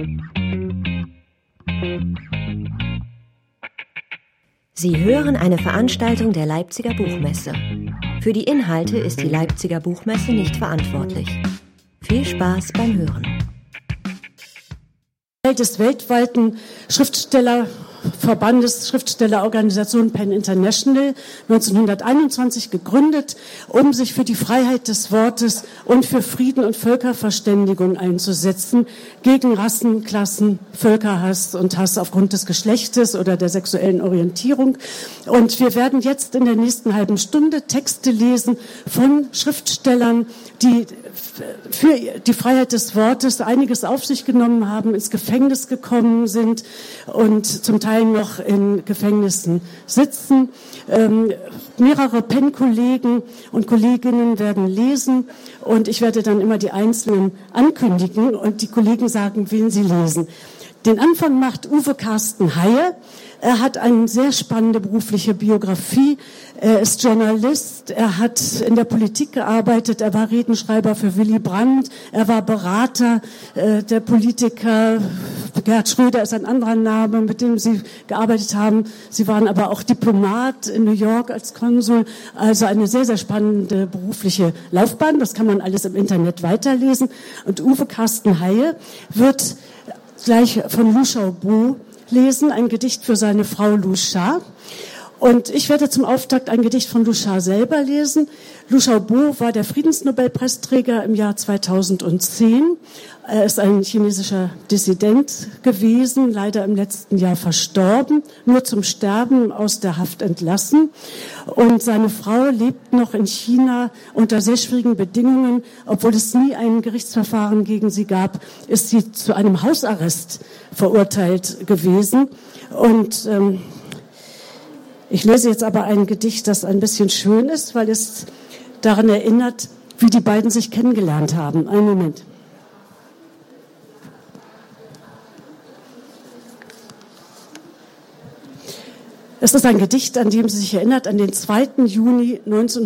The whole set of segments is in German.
Sie hören eine Veranstaltung der Leipziger Buchmesse. Für die Inhalte ist die Leipziger Buchmesse nicht verantwortlich. Viel Spaß beim Hören. Des weltweiten Schriftstellerverbandes, Schriftstellerorganisation PEN International, 1921 gegründet, um sich für die Freiheit des Wortes und für Frieden und Völkerverständigung einzusetzen, gegen Rassen, Klassen, Völkerhass und Hass aufgrund des Geschlechtes oder der sexuellen Orientierung. Und wir werden jetzt in der nächsten halben Stunde Texte lesen von Schriftstellern, die für die Freiheit des Wortes einiges auf sich genommen haben, ins Gefängnis gekommen sind und zum Teil noch in Gefängnissen sitzen. Mehrere PEN-Kollegen und Kolleginnen werden lesen und ich werde dann immer die Einzelnen ankündigen und die Kollegen sagen, wen sie lesen. Den Anfang macht Uwe Carsten Haie. Er hat eine sehr spannende berufliche Biografie. Er ist Journalist, er hat in der Politik gearbeitet, er war Redenschreiber für Willy Brandt, er war Berater der Politiker. Gerhard Schröder ist ein anderer Name, mit dem Sie gearbeitet haben. Sie waren aber auch Diplomat in New York als Konsul. Also eine sehr, sehr spannende berufliche Laufbahn. Das kann man alles im Internet weiterlesen. Und Uwe Carsten Haie wird gleich von Liu Xiaobo lesen, ein Gedicht für seine Frau Liu Xia. Und ich werde zum Auftakt ein Gedicht von Liu Xia selber lesen. Liu Xiaobo war der Friedensnobelpreisträger im Jahr 2010. Er ist ein chinesischer Dissident gewesen, leider im letzten Jahr verstorben, nur zum Sterben aus der Haft entlassen. Und seine Frau lebt noch in China unter sehr schwierigen Bedingungen. Obwohl es nie ein Gerichtsverfahren gegen sie gab, ist sie zu einem Hausarrest verurteilt gewesen. Und ich lese jetzt aber ein Gedicht, das ein bisschen schön ist, weil es daran erinnert, wie die beiden sich kennengelernt haben. Einen Moment. Es ist ein Gedicht, an dem sie sich erinnert, an den 2. Juni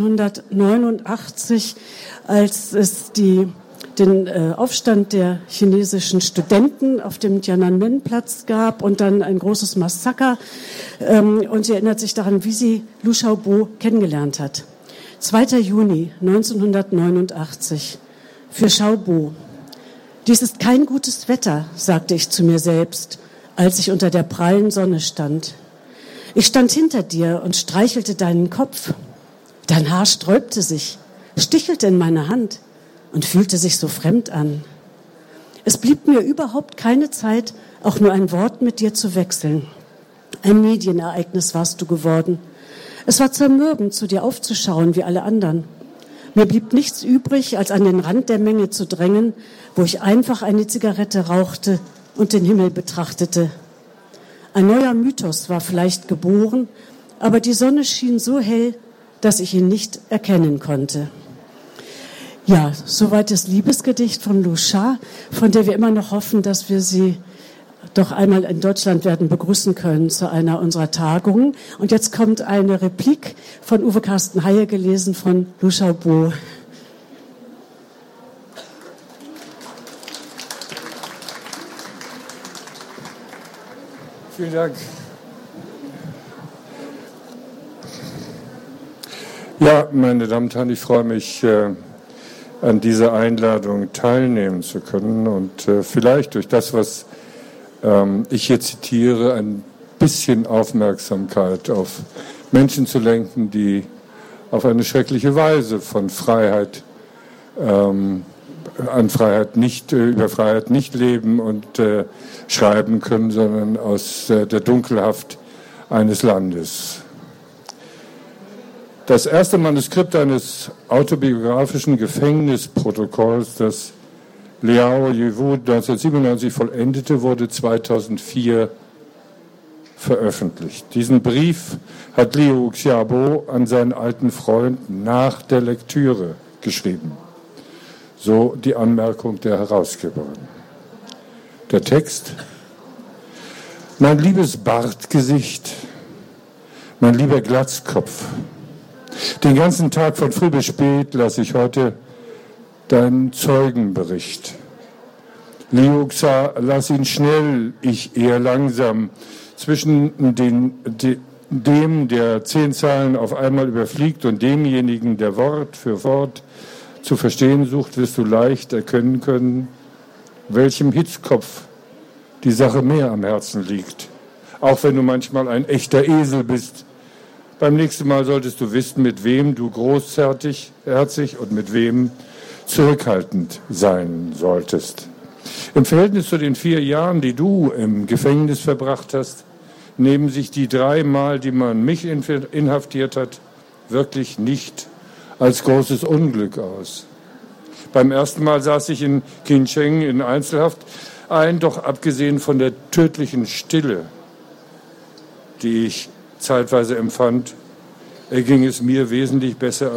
1989, als es den Aufstand der chinesischen Studenten auf dem Tiananmen-Platz gab und dann ein großes Massaker. Und sie erinnert sich daran, wie sie Liu Xiaobo kennengelernt hat. 2. Juni 1989. Für Xiaobo. Dies ist kein gutes Wetter, sagte ich zu mir selbst, als ich unter der prallen Sonne stand. Ich stand hinter dir und streichelte deinen Kopf. Dein Haar sträubte sich, stichelte in meine Hand und fühlte sich so fremd an. Es blieb mir überhaupt keine Zeit, auch nur ein Wort mit dir zu wechseln. Ein Medienereignis warst du geworden. Es war zermürbend, zu dir aufzuschauen wie alle anderen. Mir blieb nichts übrig, als an den Rand der Menge zu drängen, wo ich einfach eine Zigarette rauchte und den Himmel betrachtete. Ein neuer Mythos war vielleicht geboren, aber die Sonne schien so hell, dass ich ihn nicht erkennen konnte. Ja, soweit das Liebesgedicht von Liu Xia, von der wir immer noch hoffen, dass wir sie doch einmal in Deutschland werden begrüßen können zu einer unserer Tagungen. Und jetzt kommt eine Replik von Uwe Carsten Haie, gelesen von Liu Xiaobo. Vielen Dank. Ja, meine Damen und Herren, ich freue mich, an dieser Einladung teilnehmen zu können und vielleicht durch das, was ich hier zitiere, ein bisschen Aufmerksamkeit auf Menschen zu lenken, die auf eine schreckliche Weise von Freiheit, über Freiheit nicht leben und schreiben können, sondern aus der Dunkelhaft eines Landes. Das erste Manuskript eines autobiografischen Gefängnisprotokolls, das Liao Yiwu 1997 vollendete, wurde 2004 veröffentlicht. Diesen Brief hat Liu Xiaobo an seinen alten Freund nach der Lektüre geschrieben. So die Anmerkung der Herausgeberin. Der Text: Mein liebes Bartgesicht, mein lieber Glatzkopf, den ganzen Tag von früh bis spät lasse ich heute deinen Zeugenbericht. Liu Xia, lass ihn schnell, ich eher langsam. Zwischen dem, der 10 Zahlen auf einmal überfliegt, und demjenigen, der Wort für Wort zu verstehen sucht, wirst du leicht erkennen können, welchem Hitzkopf die Sache mehr am Herzen liegt. Auch wenn du manchmal ein echter Esel bist. Beim nächsten Mal solltest du wissen, mit wem du großherzig und mit wem zurückhaltend sein solltest. Im Verhältnis zu den 4 Jahren, die du im Gefängnis verbracht hast, nehmen sich die 3 Mal, die man mich inhaftiert hat, wirklich nicht als großes Unglück aus. Beim ersten Mal saß ich in Qincheng in Einzelhaft ein, doch abgesehen von der tödlichen Stille, die ich zeitweise empfand, erging es mir wesentlich besser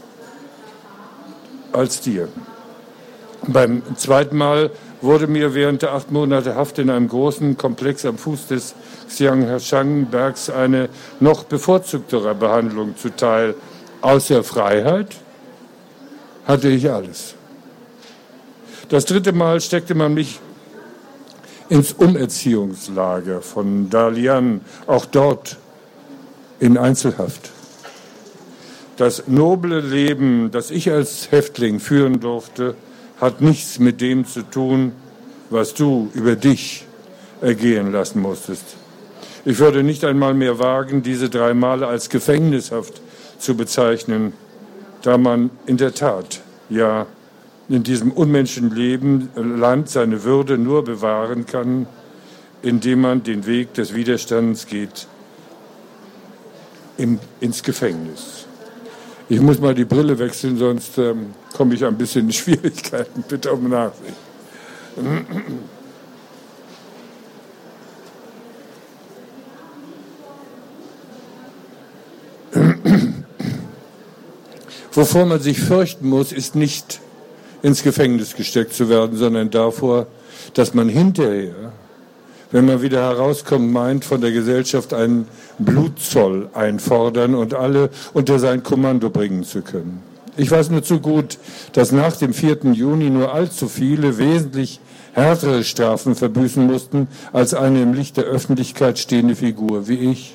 als dir. Beim zweiten Mal wurde mir während der 8 Monate Haft in einem großen Komplex am Fuß des Xianghashang-Bergs eine noch bevorzugtere Behandlung zuteil. Außer Freiheit hatte ich alles. Das 3. Mal steckte man mich ins Umerziehungslager von Dalian, auch dort in Einzelhaft. Das noble Leben, das ich als Häftling führen durfte, hat nichts mit dem zu tun, was du über dich ergehen lassen musstest. Ich würde nicht einmal mehr wagen, diese 3 Male als Gefängnishaft zu bezeichnen, da man in der Tat, ja, in diesem unmenschlichen Land seine Würde nur bewahren kann, indem man den Weg des Widerstands geht, ins Gefängnis. Ich muss mal die Brille wechseln, sonst komme ich ein bisschen in Schwierigkeiten. Bitte um Nachsicht. Wovor man sich fürchten muss, ist nicht ins Gefängnis gesteckt zu werden, sondern davor, dass man hinterher, wenn man wieder herauskommt, meint, von der Gesellschaft einen Blutzoll einfordern und alle unter sein Kommando bringen zu können. Ich weiß nur zu gut, dass nach dem 4. Juni nur allzu viele wesentlich härtere Strafen verbüßen mussten als eine im Licht der Öffentlichkeit stehende Figur wie ich.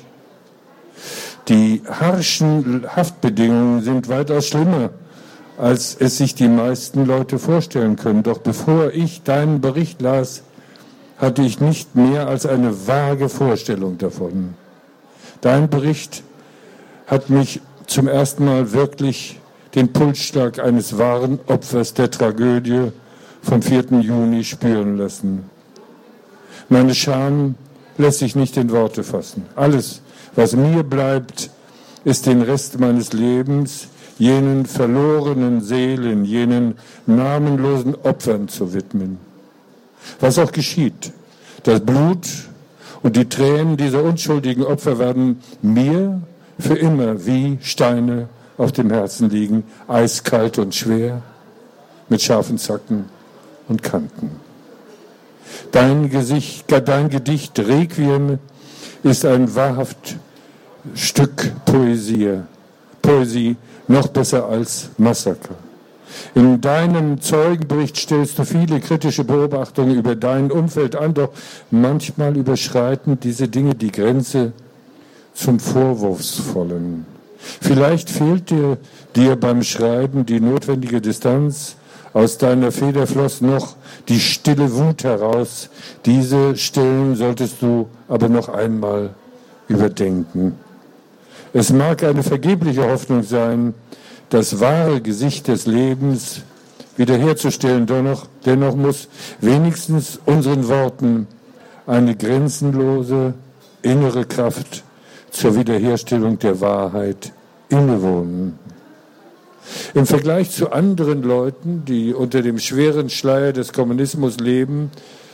Die harschen Haftbedingungen sind weitaus schlimmer, als es sich die meisten Leute vorstellen können. Doch bevor ich deinen Bericht las, hatte ich nicht mehr als eine vage Vorstellung davon. Dein Bericht hat mich zum ersten Mal wirklich den Pulsschlag eines wahren Opfers der Tragödie vom 4. Juni spüren lassen. Meine Scham lässt sich nicht in Worte fassen. Alles, was mir bleibt, ist den Rest meines Lebens jenen verlorenen Seelen, jenen namenlosen Opfern zu widmen. Was auch geschieht, das Blut und die Tränen dieser unschuldigen Opfer werden mir für immer wie Steine auf dem Herzen liegen, eiskalt und schwer, mit scharfen Zacken und Kanten. Dein Gedicht Requiem ist ein wahrhaft Stück Poesie, noch besser als Massaker. In deinem Zeugenbericht stellst du viele kritische Beobachtungen über dein Umfeld an, doch manchmal überschreiten diese Dinge die Grenze zum Vorwurfsvollen. Vielleicht fehlt dir beim Schreiben die notwendige Distanz. Aus deiner Feder floss noch die stille Wut heraus. Diese Stellen solltest du aber noch einmal überdenken. Es mag eine vergebliche Hoffnung sein, das wahre Gesicht des Lebens wiederherzustellen. Dennoch muss wenigstens unseren Worten eine grenzenlose innere Kraft zur Wiederherstellung der Wahrheit innewohnen. Im Vergleich zu anderen Leuten, die unter dem schweren Schleier des Kommunismus leben,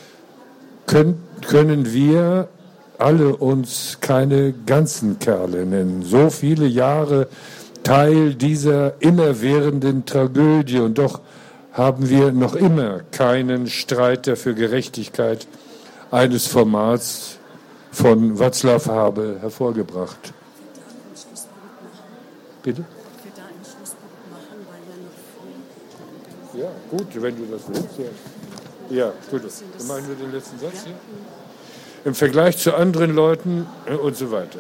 können wir alle uns keine ganzen Kerle nennen. So viele Jahre Teil dieser immerwährenden Tragödie, und doch haben wir noch immer keinen Streiter für Gerechtigkeit eines Formats von Václav Havel hervorgebracht. Bitte? Ja, gut, wenn du das willst. Ja. Ja, gut. Dann machen wir den letzten Satz hier. Im Vergleich zu anderen Leuten und so weiter.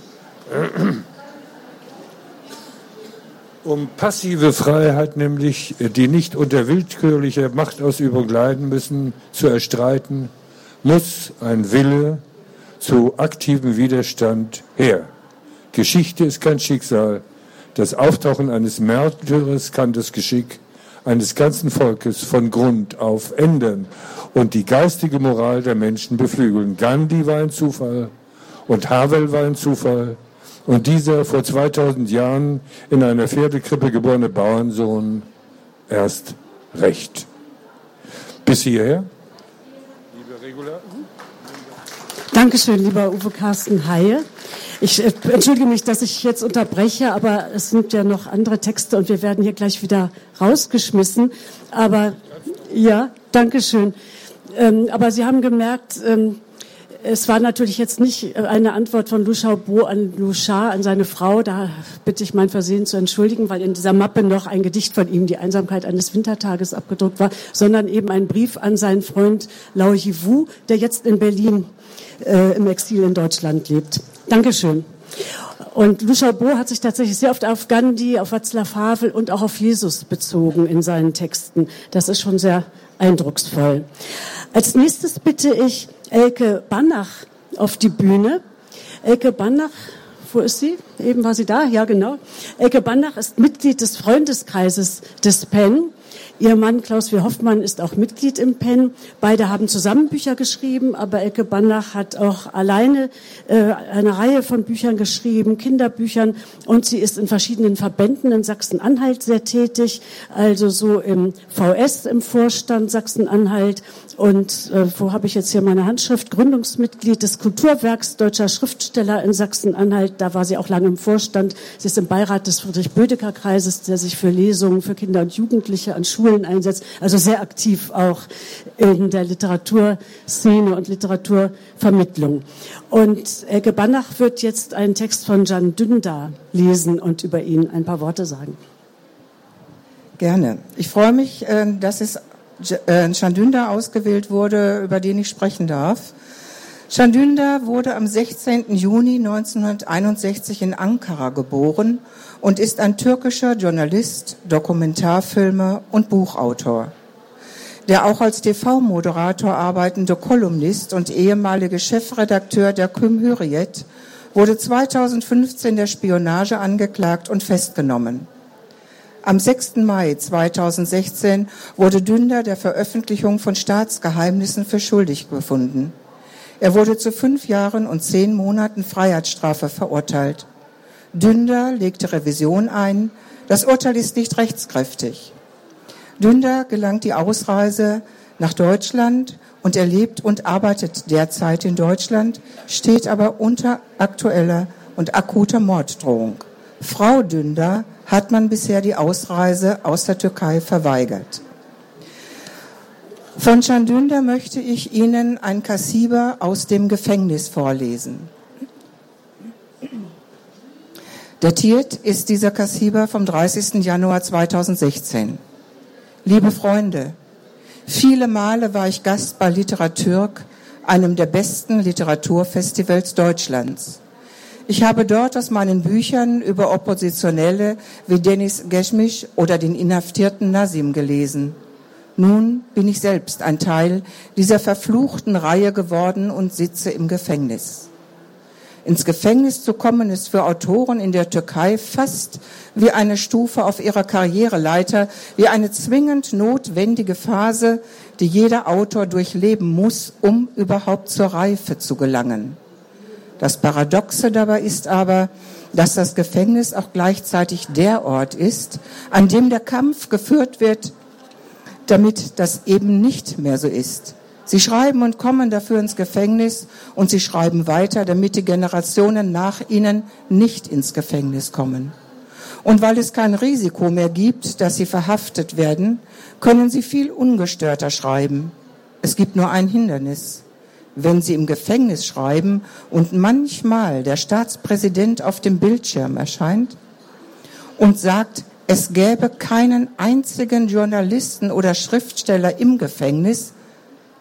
Um passive Freiheit, nämlich die nicht unter willkürlicher Machtausübung leiden müssen, zu erstreiten, muss ein Wille zu aktivem Widerstand her. Geschichte ist kein Schicksal. Das Auftauchen eines Märtyrers kann das Geschick eines ganzen Volkes von Grund auf ändern und die geistige Moral der Menschen beflügeln. Gandhi war ein Zufall und Havel war ein Zufall und dieser vor 2000 Jahren in einer Pferdekrippe geborene Bauernsohn erst recht. Bis hierher. Liebe Regula. Dankeschön, lieber Uwe Carsten Haie. Ich entschuldige mich, dass ich jetzt unterbreche, aber es sind ja noch andere Texte und wir werden hier gleich wieder rausgeschmissen. Aber ja, Dankeschön. Aber Sie haben gemerkt, es war natürlich jetzt nicht eine Antwort von Liu Xiaobo an Liu Sha, an seine Frau. Da bitte ich mein Versehen zu entschuldigen, weil in dieser Mappe noch ein Gedicht von ihm, Die Einsamkeit eines Wintertages, abgedruckt war, sondern eben ein Brief an seinen Freund Lao Yiwu, der jetzt in Berlin im Exil in Deutschland lebt. Dankeschön. Und Liu Xiaobo hat sich tatsächlich sehr oft auf Gandhi, auf Václav Havel und auch auf Jesus bezogen in seinen Texten. Das ist schon sehr eindrucksvoll. Als nächstes bitte ich Elke Banach auf die Bühne. Elke Banach, wo ist sie? Eben war sie da, ja genau. Elke Banach ist Mitglied des Freundeskreises des PEN. Ihr Mann Klaus W. Hoffmann ist auch Mitglied im PEN. Beide haben zusammen Bücher geschrieben, aber Elke Banach hat auch alleine eine Reihe von Büchern geschrieben, Kinderbüchern, und sie ist in verschiedenen Verbänden in Sachsen-Anhalt sehr tätig, also so im VS, im Vorstand Sachsen-Anhalt, und wo habe ich jetzt hier meine Handschrift, Gründungsmitglied des Kulturwerks Deutscher Schriftsteller in Sachsen-Anhalt, da war sie auch lange im Vorstand. Sie ist im Beirat des Friedrich-Bödecker-Kreises, der sich für Lesungen für Kinder und Jugendliche an Schulen einsetzt, also sehr aktiv auch in der Literaturszene und Literaturvermittlung. Und Elke Banach wird jetzt einen Text von Can Dündar lesen und über ihn ein paar Worte sagen. Gerne. Ich freue mich, dass es Can Dündar ausgewählt wurde, über den ich sprechen darf. Can Dündar wurde am 16. Juni 1961 in Ankara geboren und ist ein türkischer Journalist, Dokumentarfilmer und Buchautor. Der auch als TV-Moderator arbeitende Kolumnist und ehemalige Chefredakteur der Cumhuriyet wurde 2015 der Spionage angeklagt und festgenommen. Am 6. Mai 2016 wurde Dündar der Veröffentlichung von Staatsgeheimnissen für schuldig befunden. Er wurde zu 5 Jahren und 10 Monaten Freiheitsstrafe verurteilt. Dündar legte Revision ein. Das Urteil ist nicht rechtskräftig. Dündar gelangt die Ausreise nach Deutschland und er lebt und arbeitet derzeit in Deutschland, steht aber unter aktueller und akuter Morddrohung. Frau Dündar hat man bisher die Ausreise aus der Türkei verweigert. Von Can Dündar möchte ich Ihnen ein Kassiber aus dem Gefängnis vorlesen. Datiert ist dieser Kassiber vom 30. Januar 2016. Liebe Freunde, viele Male war ich Gast bei Literatürk, einem der besten Literaturfestivals Deutschlands. Ich habe dort aus meinen Büchern über Oppositionelle wie Deniz Geçmiş oder den inhaftierten Nazim gelesen. Nun bin ich selbst ein Teil dieser verfluchten Reihe geworden und sitze im Gefängnis. Ins Gefängnis zu kommen ist für Autoren in der Türkei fast wie eine Stufe auf ihrer Karriereleiter, wie eine zwingend notwendige Phase, die jeder Autor durchleben muss, um überhaupt zur Reife zu gelangen. Das Paradoxe dabei ist aber, dass das Gefängnis auch gleichzeitig der Ort ist, an dem der Kampf geführt wird, damit das eben nicht mehr so ist. Sie schreiben und kommen dafür ins Gefängnis und sie schreiben weiter, damit die Generationen nach ihnen nicht ins Gefängnis kommen. Und weil es kein Risiko mehr gibt, dass sie verhaftet werden, können sie viel ungestörter schreiben. Es gibt nur ein Hindernis. Wenn sie im Gefängnis schreiben und manchmal der Staatspräsident auf dem Bildschirm erscheint und sagt, es gäbe keinen einzigen Journalisten oder Schriftsteller im Gefängnis,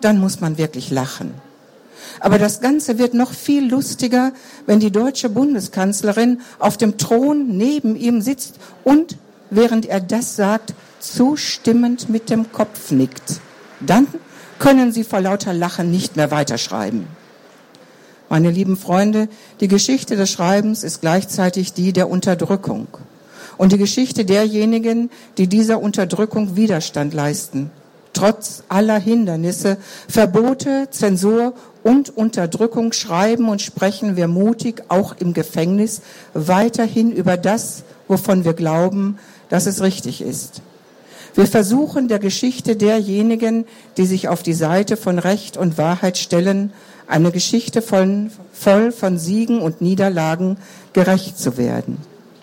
dann muss man wirklich lachen. Aber das Ganze wird noch viel lustiger, wenn die deutsche Bundeskanzlerin auf dem Thron neben ihm sitzt und, während er das sagt, zustimmend mit dem Kopf nickt. Dann können Sie vor lauter Lachen nicht mehr weiterschreiben. Meine lieben Freunde, die Geschichte des Schreibens ist gleichzeitig die der Unterdrückung und die Geschichte derjenigen, die dieser Unterdrückung Widerstand leisten. Trotz aller Hindernisse, Verbote, Zensur und Unterdrückung schreiben und sprechen wir mutig, auch im Gefängnis, weiterhin über das, wovon wir glauben, dass es richtig ist. Wir versuchen der Geschichte derjenigen, die sich auf die Seite von Recht und Wahrheit stellen, eine Geschichte voll von Siegen und Niederlagen gerecht zu werden.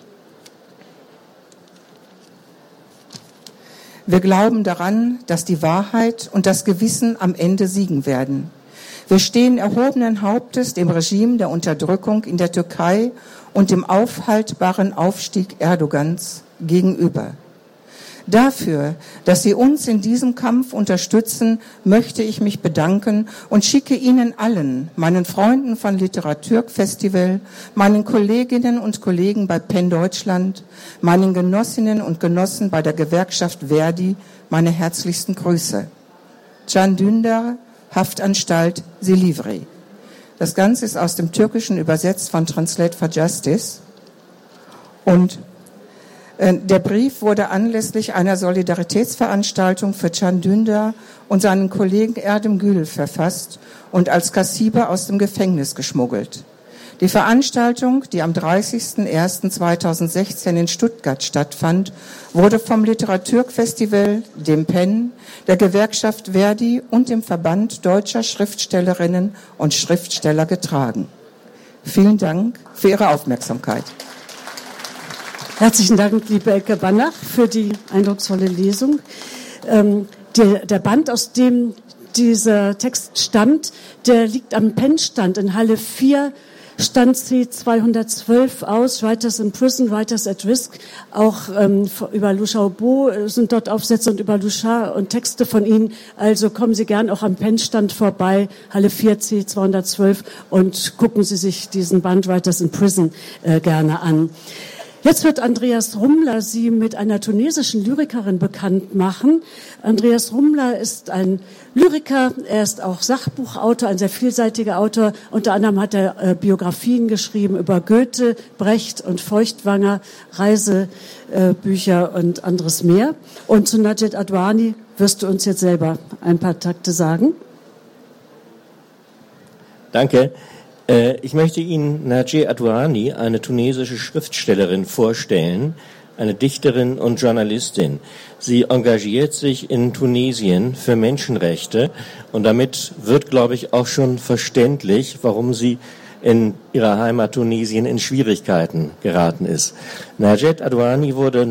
Wir glauben daran, dass die Wahrheit und das Gewissen am Ende siegen werden. Wir stehen erhobenen Hauptes dem Regime der Unterdrückung in der Türkei und dem aufhaltbaren Aufstieg Erdogans gegenüber. Dafür, dass Sie uns in diesem Kampf unterstützen, möchte ich mich bedanken und schicke Ihnen allen, meinen Freunden von Literatürfestival, meinen Kolleginnen und Kollegen bei PEN Deutschland, meinen Genossinnen und Genossen bei der Gewerkschaft Verdi, meine herzlichsten Grüße. Can Dündar, Haftanstalt Silivri. Das Ganze ist aus dem Türkischen übersetzt von Translate for Justice und der Brief wurde anlässlich einer Solidaritätsveranstaltung für Can Dündar und seinen Kollegen Erdem Gül verfasst und als Kassiber aus dem Gefängnis geschmuggelt. Die Veranstaltung, die am 30.01.2016 in Stuttgart stattfand, wurde vom Literatürfestival, dem PEN, der Gewerkschaft Verdi und dem Verband deutscher Schriftstellerinnen und Schriftsteller getragen. Vielen Dank für Ihre Aufmerksamkeit. Herzlichen Dank, liebe Elke Banach, für die eindrucksvolle Lesung. Der Band, aus dem dieser Text stammt, der liegt am PEN-Stand in Halle 4, Stand C212 aus, Writers in Prison, Writers at Risk. Auch über Liu Xiaobo sind dort Aufsätze und über Liu Sha und Texte von Ihnen. Also kommen Sie gern auch am PEN-Stand vorbei, Halle 4 C212, und gucken Sie sich diesen Band Writers in Prison gerne an. Jetzt wird Andreas Rumler Sie mit einer tunesischen Lyrikerin bekannt machen. Andreas Rumler ist ein Lyriker, er ist auch Sachbuchautor, ein sehr vielseitiger Autor. Unter anderem hat er Biografien geschrieben über Goethe, Brecht und Feuchtwanger, Reisebücher und anderes mehr. Und zu Najat Adwani wirst du uns jetzt selber ein paar Takte sagen. Danke. Ich möchte Ihnen Najat Adwani, eine tunesische Schriftstellerin, vorstellen, eine Dichterin und Journalistin. Sie engagiert sich in Tunesien für Menschenrechte und damit wird, glaube ich, auch schon verständlich, warum sie in ihrer Heimat Tunesien in Schwierigkeiten geraten ist. Najat Adwani wurde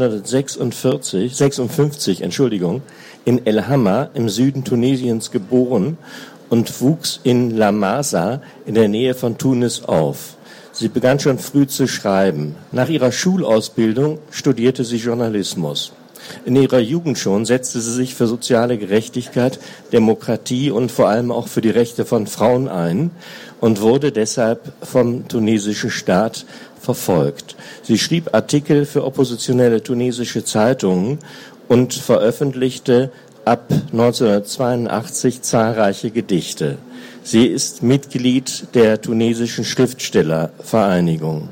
1956 in El Hamma im Süden Tunesiens geboren und wuchs in La Masa in der Nähe von Tunis auf. Sie begann schon früh zu schreiben. Nach ihrer Schulausbildung studierte sie Journalismus. In ihrer Jugend schon setzte sie sich für soziale Gerechtigkeit, Demokratie und vor allem auch für die Rechte von Frauen ein und wurde deshalb vom tunesischen Staat verfolgt. Sie schrieb Artikel für oppositionelle tunesische Zeitungen und veröffentlichte ab 1982 zahlreiche Gedichte. Sie ist Mitglied der tunesischen Schriftstellervereinigung.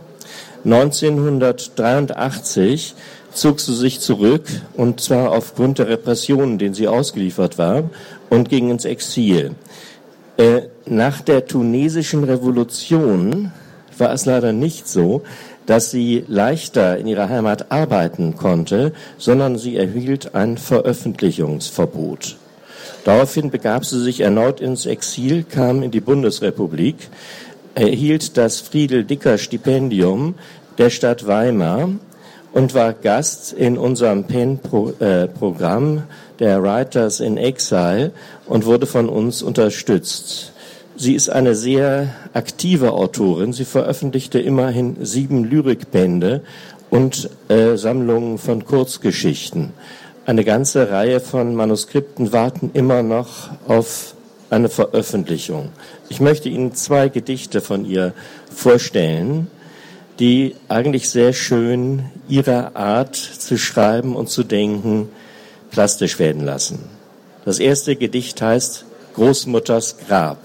1983 zog sie sich zurück, und zwar aufgrund der Repressionen, denen sie ausgeliefert war, und ging ins Exil. Nach der tunesischen Revolution war es leider nicht so, dass sie leichter in ihrer Heimat arbeiten konnte, sondern sie erhielt ein Veröffentlichungsverbot. Daraufhin begab sie sich erneut ins Exil, kam in die Bundesrepublik, erhielt das Friedel-Dicker-Stipendium der Stadt Weimar und war Gast in unserem PEN-Programm der Writers in Exile und wurde von uns unterstützt. Sie ist eine sehr aktive Autorin. Sie veröffentlichte immerhin 7 Lyrikbände und Sammlungen von Kurzgeschichten. Eine ganze Reihe von Manuskripten warten immer noch auf eine Veröffentlichung. Ich möchte Ihnen 2 Gedichte von ihr vorstellen, die eigentlich sehr schön ihre Art zu schreiben und zu denken plastisch werden lassen. Das erste Gedicht heißt Großmutters Grab.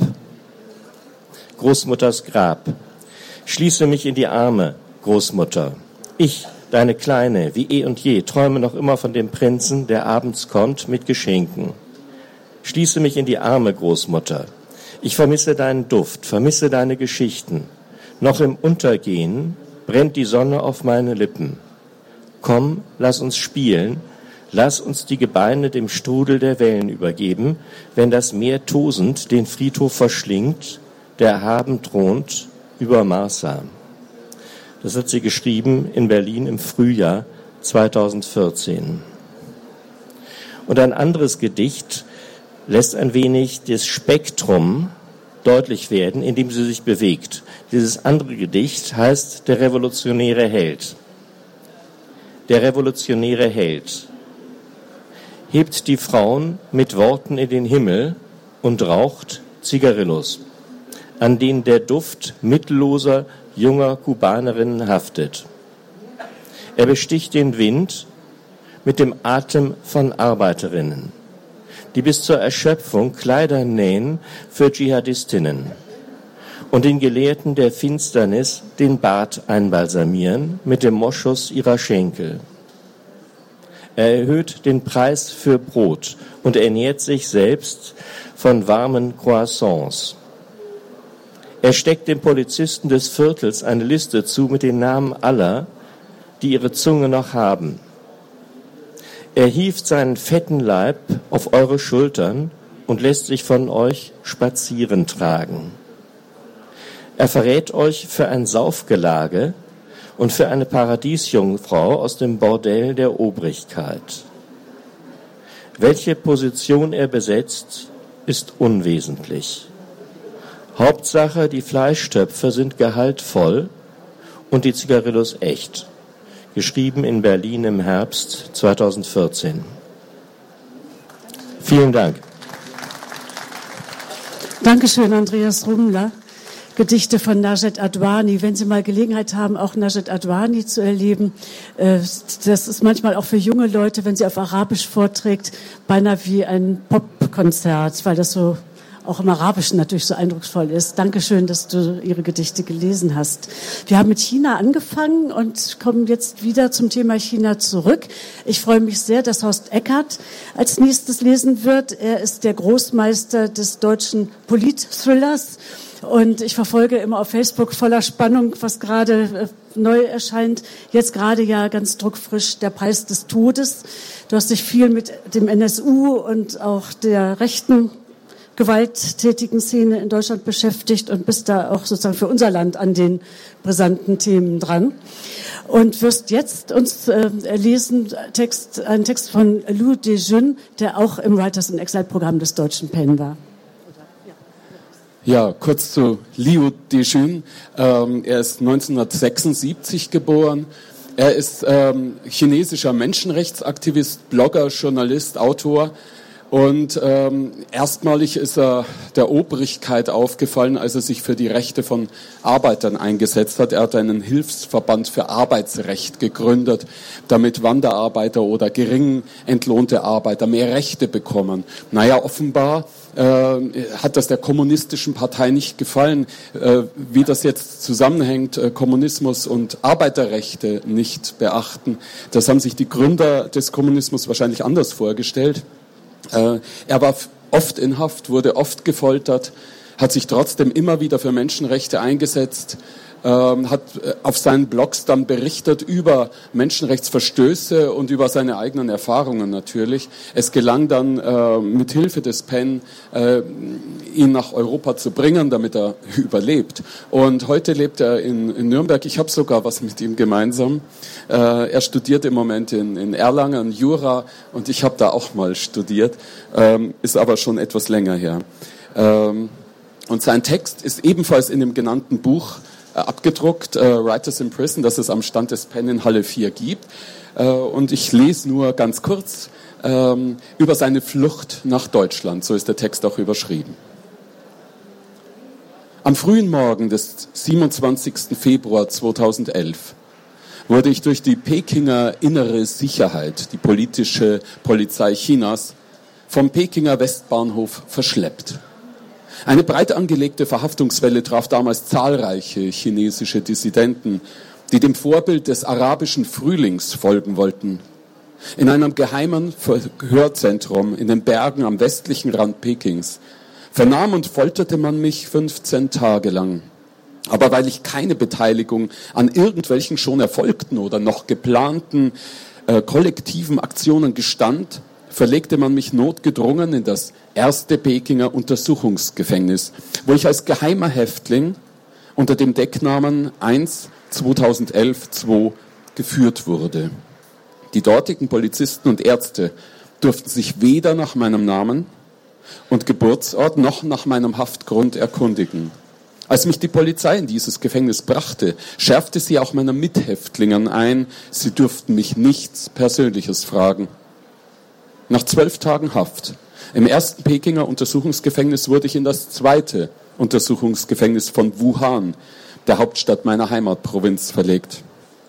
Großmutters Grab. Schließe mich in die Arme, Großmutter. Ich, deine Kleine, wie eh und je, träume noch immer von dem Prinzen, der abends kommt mit Geschenken. Schließe mich in die Arme, Großmutter. Ich vermisse deinen Duft, vermisse deine Geschichten. Noch im Untergehen brennt die Sonne auf meine Lippen. Komm, lass uns spielen, lass uns die Gebeine dem Strudel der Wellen übergeben, wenn das Meer tosend den Friedhof verschlingt, der erhaben thront über Marsa. Das hat sie geschrieben in Berlin im Frühjahr 2014. Und ein anderes Gedicht lässt ein wenig das Spektrum deutlich werden, in dem sie sich bewegt. Dieses andere Gedicht heißt Der revolutionäre Held. Der revolutionäre Held hebt die Frauen mit Worten in den Himmel und raucht Zigarillos, an denen der Duft mittelloser junger Kubanerinnen haftet. Er besticht den Wind mit dem Atem von Arbeiterinnen, die bis zur Erschöpfung Kleider nähen für Dschihadistinnen und den Gelehrten der Finsternis den Bart einbalsamieren mit dem Moschus ihrer Schenkel. Er erhöht den Preis für Brot und ernährt sich selbst von warmen Croissants. Er steckt dem Polizisten des Viertels eine Liste zu mit den Namen aller, die ihre Zunge noch haben. Er hieft seinen fetten Leib auf eure Schultern und lässt sich von euch spazieren tragen. Er verrät euch für ein Saufgelage und für eine Paradiesjungfrau aus dem Bordell der Obrigkeit. Welche Position er besetzt, ist unwesentlich. Hauptsache, die Fleischtöpfe sind gehaltvoll und die Zigarillos echt. Geschrieben in Berlin im Herbst 2014. Vielen Dank. Dankeschön, Andreas Rumler. Gedichte von Najat Adwani. Wenn Sie mal Gelegenheit haben, auch Najat Adwani zu erleben, das ist manchmal auch für junge Leute, wenn sie auf Arabisch vorträgt, beinahe wie ein Popkonzert, weil das so auch im Arabischen natürlich so eindrucksvoll ist. Dankeschön, dass du ihre Gedichte gelesen hast. Wir haben mit China angefangen und kommen jetzt wieder zum Thema China zurück. Ich freue mich sehr, dass Horst Eckert als nächstes lesen wird. Er ist der Großmeister des deutschen Polit-Thrillers. Und ich verfolge immer auf Facebook voller Spannung, was gerade neu erscheint. Jetzt gerade ja ganz druckfrisch der Preis des Todes. Du hast dich viel mit dem NSU und auch der rechten gewalttätigen Szene in Deutschland beschäftigt und bist da auch sozusagen für unser Land an den brisanten Themen dran. Und wirst jetzt uns lesen einen Text von Liu Dejun, der auch im Writers in Exile Programm des Deutschen PEN war. Ja, kurz zu Liu Dejun. Er ist 1976 geboren. Er ist chinesischer Menschenrechtsaktivist, Blogger, Journalist, Autor. Und erstmalig ist er der Obrigkeit aufgefallen, als er sich für die Rechte von Arbeitern eingesetzt hat. Er hat einen Hilfsverband für Arbeitsrecht gegründet, damit Wanderarbeiter oder gering entlohnte Arbeiter mehr Rechte bekommen. Naja, offenbar hat das der kommunistischen Partei nicht gefallen, wie das jetzt zusammenhängt, Kommunismus und Arbeiterrechte nicht beachten. Das haben sich die Gründer des Kommunismus wahrscheinlich anders vorgestellt. Er war oft in Haft, wurde oft gefoltert, hat sich trotzdem immer wieder für Menschenrechte eingesetzt, hat auf seinen Blogs dann berichtet über Menschenrechtsverstöße und über seine eigenen Erfahrungen natürlich. Es gelang dann mit Hilfe des PEN, ihn nach Europa zu bringen, damit er überlebt. Und heute lebt er in Nürnberg. Ich habe sogar was mit ihm gemeinsam. Er studiert im Moment in Erlangen Jura und ich habe da auch mal studiert, ist aber schon etwas länger her. Und sein Text ist ebenfalls in dem genannten Buch abgedruckt, Writers in Prison, das es am Stand des PEN in Halle 4 gibt. Und ich lese nur ganz kurz über seine Flucht nach Deutschland. So ist der Text auch überschrieben. Am frühen Morgen des 27. Februar 2011 wurde ich durch die Pekinger Innere Sicherheit, die politische Polizei Chinas, vom Pekinger Westbahnhof verschleppt. Eine breit angelegte Verhaftungswelle traf damals zahlreiche chinesische Dissidenten, die dem Vorbild des arabischen Frühlings folgen wollten. In einem geheimen Verhörzentrum in den Bergen am westlichen Rand Pekings vernahm und folterte man mich 15 Tage lang. Aber weil ich keine Beteiligung an irgendwelchen schon erfolgten oder noch geplanten kollektiven Aktionen gestand, verlegte man mich notgedrungen in das erste Pekinger Untersuchungsgefängnis, wo ich als geheimer Häftling unter dem Decknamen 1-2011-2 geführt wurde. Die dortigen Polizisten und Ärzte durften sich weder nach meinem Namen und Geburtsort noch nach meinem Haftgrund erkundigen. Als mich die Polizei in dieses Gefängnis brachte, schärfte sie auch meinen Mithäftlingen ein, sie dürften mich nichts Persönliches fragen. Nach 12 Tagen Haft im ersten Pekinger Untersuchungsgefängnis wurde ich in das zweite Untersuchungsgefängnis von Wuhan, der Hauptstadt meiner Heimatprovinz, verlegt.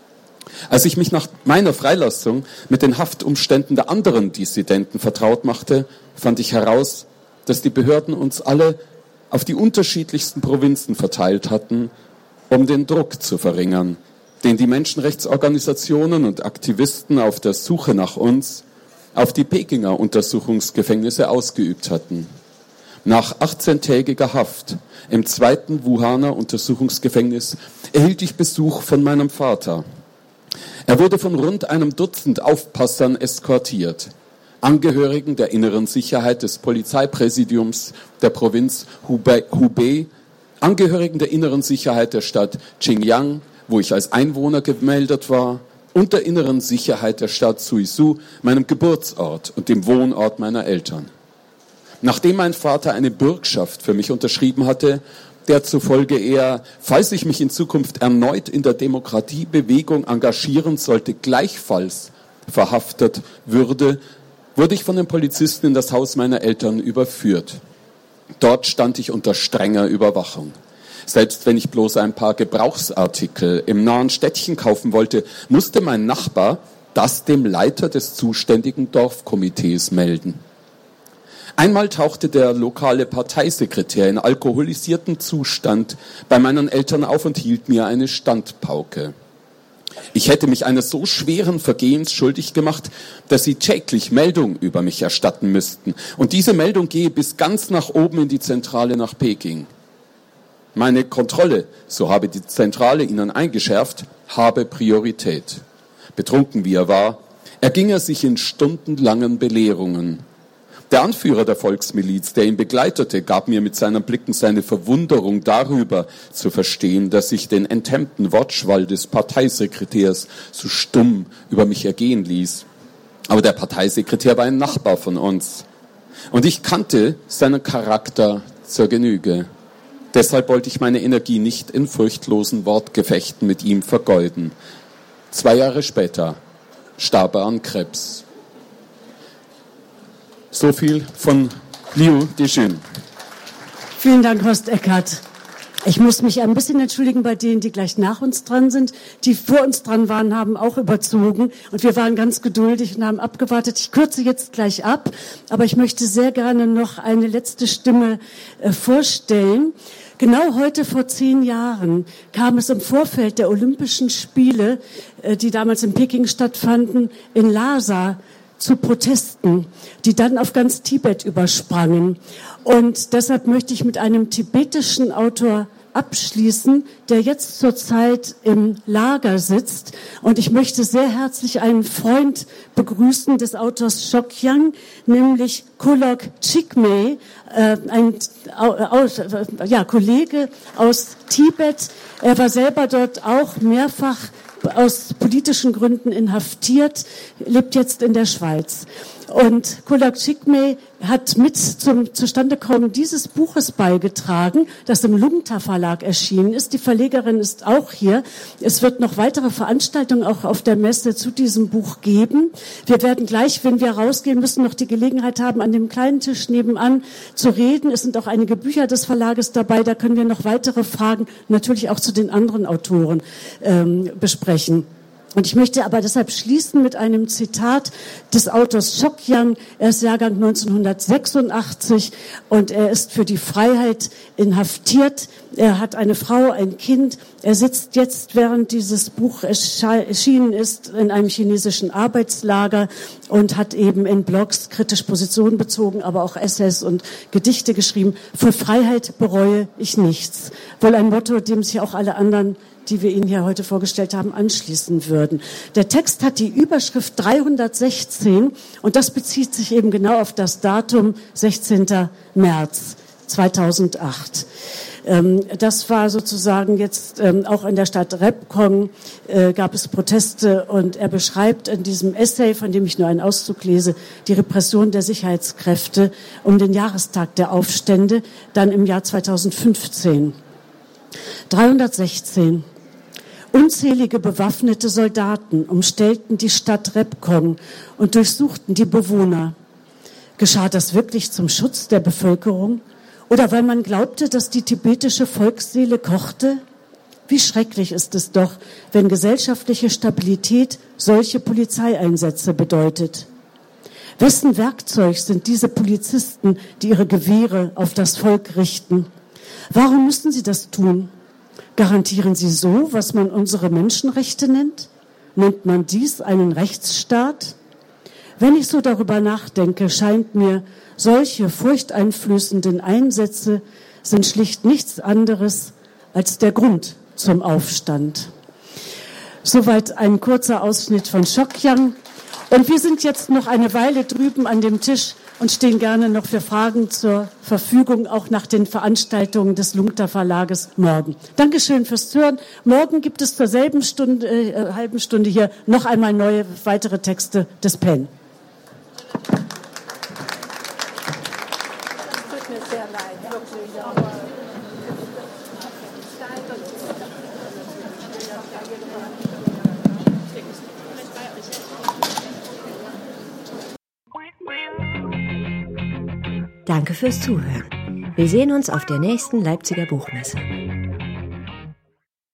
Als ich mich nach meiner Freilassung mit den Haftumständen der anderen Dissidenten vertraut machte, fand ich heraus, dass die Behörden uns alle auf die unterschiedlichsten Provinzen verteilt hatten, um den Druck zu verringern, den die Menschenrechtsorganisationen und Aktivisten auf der Suche nach uns auf die Pekinger Untersuchungsgefängnisse ausgeübt hatten. Nach 18-tägiger Haft im zweiten Wuhaner Untersuchungsgefängnis erhielt ich Besuch von meinem Vater. Er wurde von rund einem Dutzend Aufpassern eskortiert, Angehörigen der inneren Sicherheit des Polizeipräsidiums der Provinz Hubei, Angehörigen der inneren Sicherheit der Stadt Xinjiang, wo ich als Einwohner gemeldet war, und der inneren Sicherheit der Stadt Suizhou, meinem Geburtsort und dem Wohnort meiner Eltern. Nachdem mein Vater eine Bürgschaft für mich unterschrieben hatte, der zufolge er, falls ich mich in Zukunft erneut in der Demokratiebewegung engagieren sollte, gleichfalls verhaftet würde, wurde ich von den Polizisten in das Haus meiner Eltern überführt. Dort stand ich unter strenger Überwachung. Selbst wenn ich bloß ein paar Gebrauchsartikel im nahen Städtchen kaufen wollte, musste mein Nachbar das dem Leiter des zuständigen Dorfkomitees melden. Einmal tauchte der lokale Parteisekretär in alkoholisiertem Zustand bei meinen Eltern auf und hielt mir eine Standpauke. Ich hätte mich eines so schweren Vergehens schuldig gemacht, dass sie täglich Meldung über mich erstatten müssten. Und diese Meldung gehe bis ganz nach oben in die Zentrale nach Peking. Meine Kontrolle, so habe die Zentrale ihnen eingeschärft, habe Priorität. Betrunken wie er war, erging er sich in stundenlangen Belehrungen. Der Anführer der Volksmiliz, der ihn begleitete, gab mir mit seinen Blicken seine Verwunderung darüber zu verstehen, dass ich den enthemmten Wortschwall des Parteisekretärs so stumm über mich ergehen ließ. Aber der Parteisekretär war ein Nachbar von uns. Und ich kannte seinen Charakter zur Genüge. Deshalb wollte ich meine Energie nicht in furchtlosen Wortgefechten mit ihm vergeuden. 2 Jahre später starb er an Krebs. So viel von Liu Dixun. Vielen Dank, Horst Eckert. Ich muss mich ein bisschen entschuldigen bei denen, die gleich nach uns dran sind. Die vor uns dran waren, haben auch überzogen. Und wir waren ganz geduldig und haben abgewartet. Ich kürze jetzt gleich ab, aber ich möchte sehr gerne noch eine letzte Stimme vorstellen. Genau heute vor 10 Jahren kam es im Vorfeld der Olympischen Spiele, die damals in Peking stattfanden, in Lhasa zu Protesten, die dann auf ganz Tibet übersprangen. Und deshalb möchte ich mit einem tibetischen Autor abschließen, der jetzt zurzeit im Lager sitzt. Und ich möchte sehr herzlich einen Freund begrüßen des Autors Chokyam, nämlich Kulok Chikmey, ein Kollege aus Tibet. Er war selber dort auch mehrfach aus politischen Gründen inhaftiert, lebt jetzt in der Schweiz. Und Kulak Chikmeh hat mit zum Zustandekommen dieses Buches beigetragen, das im Lungta Verlag erschienen ist. Die Verlegerin ist auch hier. Es wird noch weitere Veranstaltungen auch auf der Messe zu diesem Buch geben. Wir werden gleich, wenn wir rausgehen müssen, noch die Gelegenheit haben, an dem kleinen Tisch nebenan zu reden. Es sind auch einige Bücher des Verlages dabei. Da können wir noch weitere Fragen natürlich auch zu den anderen Autoren besprechen. Und ich möchte aber deshalb schließen mit einem Zitat des Autors Chokyan. Er ist Jahrgang 1986 und er ist für die Freiheit inhaftiert. Er hat eine Frau, ein Kind. Er sitzt jetzt, während dieses Buch erschienen ist, in einem chinesischen Arbeitslager und hat eben in Blogs kritisch Position bezogen, aber auch Essays und Gedichte geschrieben. Für Freiheit bereue ich nichts. Wohl ein Motto, dem sich auch alle anderen, die wir Ihnen hier heute vorgestellt haben, anschließen würden. Der Text hat die Überschrift 316 und das bezieht sich eben genau auf das Datum 16. März 2008. Das war sozusagen jetzt auch in der Stadt Repkong gab es Proteste und er beschreibt in diesem Essay, von dem ich nur einen Auszug lese, die Repression der Sicherheitskräfte um den Jahrestag der Aufstände, dann im Jahr 2015. 316. Unzählige bewaffnete Soldaten umstellten die Stadt Repkong und durchsuchten die Bewohner. Geschah das wirklich zum Schutz der Bevölkerung oder weil man glaubte, dass die tibetische Volksseele kochte? Wie schrecklich ist es doch, wenn gesellschaftliche Stabilität solche Polizeieinsätze bedeutet. Wessen Werkzeug sind diese Polizisten, die ihre Gewehre auf das Volk richten? Warum müssen sie das tun? Garantieren sie so, was man unsere Menschenrechte nennt? Nennt man dies einen Rechtsstaat? Wenn ich so darüber nachdenke, scheint mir, solche furchteinflößenden Einsätze sind schlicht nichts anderes als der Grund zum Aufstand. Soweit ein kurzer Ausschnitt von Chokyan. Und wir sind jetzt noch eine Weile drüben an dem Tisch und stehen gerne noch für Fragen zur Verfügung, auch nach den Veranstaltungen des Lungta Verlages morgen. Dankeschön fürs Zuhören. Morgen gibt es zur selben Stunde, halben Stunde hier noch einmal neue, weitere Texte des PEN. Das tut mir sehr leid, wirklich. Danke fürs Zuhören. Wir sehen uns auf der nächsten Leipziger Buchmesse.